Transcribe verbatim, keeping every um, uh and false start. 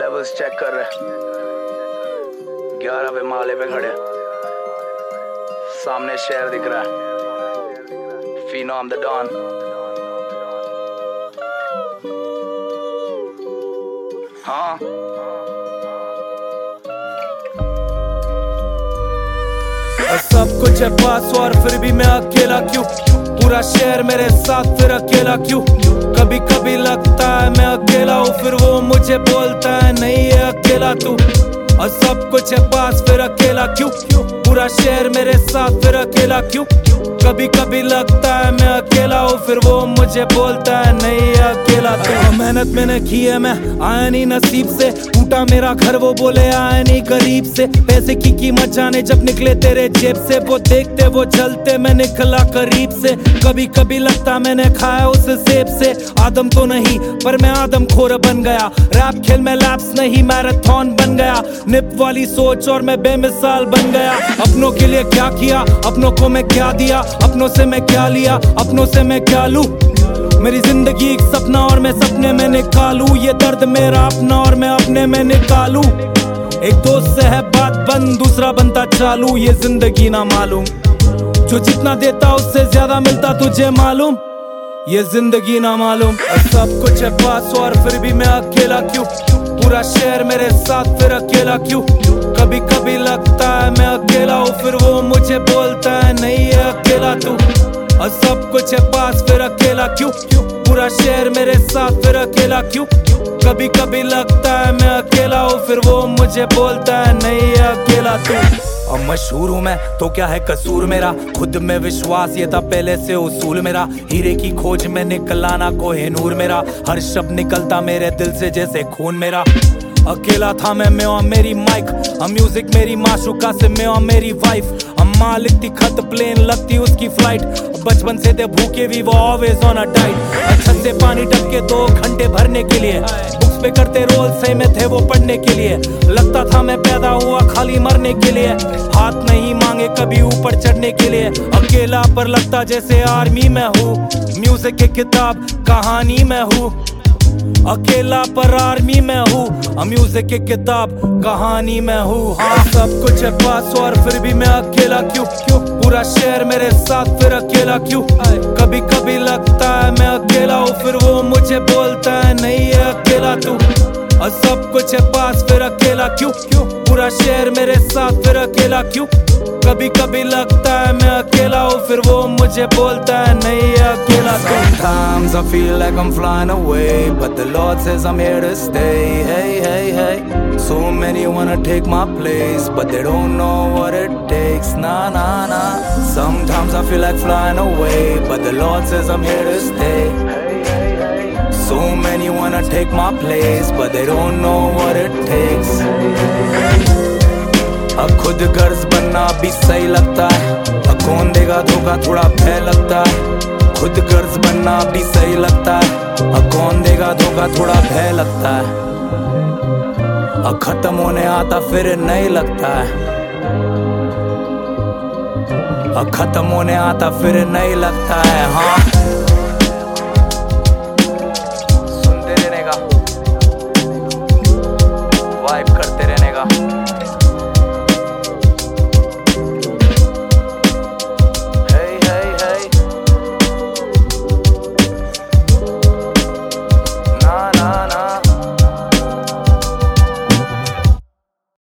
Levels check कर रहे, ग्यारहवें माले पे खड़े, सामने शहर दिख रहा है, फिनोम द डॉन। हाँ सब कुछ है पास और फिर भी मैं अकेला क्यों? पूरा शहर मेरे साथ फिर अकेला क्यों? कभी कभी लगता है मैं अकेला हूँ, फिर वो मुझे बोलता है नहीं है अकेला तू। और सब कुछ है पास फिर अकेला क्यों? पूरा शहर मेरे साथ फिर अकेला क्यों? कभी कभी लगता है मैं अकेला हूँ, फिर वो मुझे बोलता है नहीं है अकेला तू। मेहनत मैंने की है, मैं आया नहीं नसीब से, टूटा मेरा घर वो बोले आया नहीं गरीब से। पैसे की कीमत जाने जब निकले तेरे जेब से, वो देखते वो जलते मैं निकला करीब से। कभी कभी लगता मैंने खाया उस सेब से, आदम तो नहीं पर मैं आदम खोर बन गया। रैप खेल में लैप्स नहीं मैराथन बन गया, निप वाली सोच और मैं बेमिसाल बन गया। अपनों के लिए क्या किया, अपनों को मैं क्या दिया, अपनों से मैं क्या लिया, अपनों से मैं क्या लूं। मेरी जिंदगी एक सपना और मैं सपने में निकालूं, ये दर्द मेरा अपना और मैं अपने में निकालूं। एक दोस्त से है बात बंद, दूसरा बनता चालू, ये जिंदगी ना मालूम। जो जितना देता उससे ज्यादा मिलता तुझे मालूम, ये जिंदगी ना मालूम। सब कुछ है पास और फिर भी मैं अकेला क्यों? पूरा शहर मेरे साथ फिर अकेला क्यों? कभी कभी लगता है मैं अकेला हूँ, फिर वो मुझे बोलता है नहीं है अकेला तू। और सब कुछ है पास फिर अकेला क्यों? पूरा शहर मेरे साथ फिर अकेला क्यों? कभी कभी लगता है मैं अकेला हूँ, फिर वो मुझे बोलता है नहीं है अकेला तू। अब मशहूर हूँ मैं तो क्या है कसूर मेरा, खुद में विश्वास ये था पहले से उसूल मेरा। हीरे की खोज में निकलाना कोहिनूर मेरा, हर शब्द निकलता मेरे दिल से जैसे खून मेरा। अकेला था मैं मैं और मेरी माइक, म्यूजिक मेरी माशुका से मैं और मेरी वाइफ। अम्मा लिखती खत प्लेन लगती उसकी फ्लाइट, बचपन से थे भूखे भी वो ऑलवेज ऑन अ डाइट। छत से पानी टपके दो घंटे भरने के लिए, बुक्स पे करते रोल सही में थे वो पढ़ने के लिए। लगता था मैं पैदा हुआ खाली मरने के लिए, हाथ नहीं मांगे कभी ऊपर चढ़ने के लिए। अकेला पर लगता जैसे आर्मी में हूँ, म्यूजिक की किताब कहानी में हूँ। अकेला पर आर्मी में हूँ, म्यूजिक की किताब कहानी में हूँ। हाँ सब कुछ है पास और फिर भी मैं अकेला क्यों? क्यों पूरा शहर मेरे साथ फिर अकेला क्यों? कभी कभी लगता है मैं अकेला हूँ, फिर वो मुझे बोलता है नहीं है अकेला तू। और सब कुछ है पास फिर अकेला क्यों? क्यों पूरा शहर मेरे साथ फिर अकेला क्यों? कभी कभी लगता है मैं अकेला हूँ, फिर वो मुझे बोलता है नहीं है अकेला तू। Sometimes I feel like I'm flying away, but the Lord says I'm here to stay. Hey, hey, hey. So many wanna take my place, but they don't know what it takes. Nah, nah, nah. Sometimes I feel like flying away, but the Lord says I'm here to stay. So many wanna take my place, but they don't know what it takes. अब खुद गर्ज बनना भी सही लगता है, अब कौन देगा धोखा थोड़ा भय लगता है। खुद गर्ज बनना भी सही लगता है, अब कौन देगा धोखा थोड़ा भय लगता है। अब खत्म होने आता फिर नहीं लगता है, अब खत्म होने आता फिर नहीं लगता है। हाँ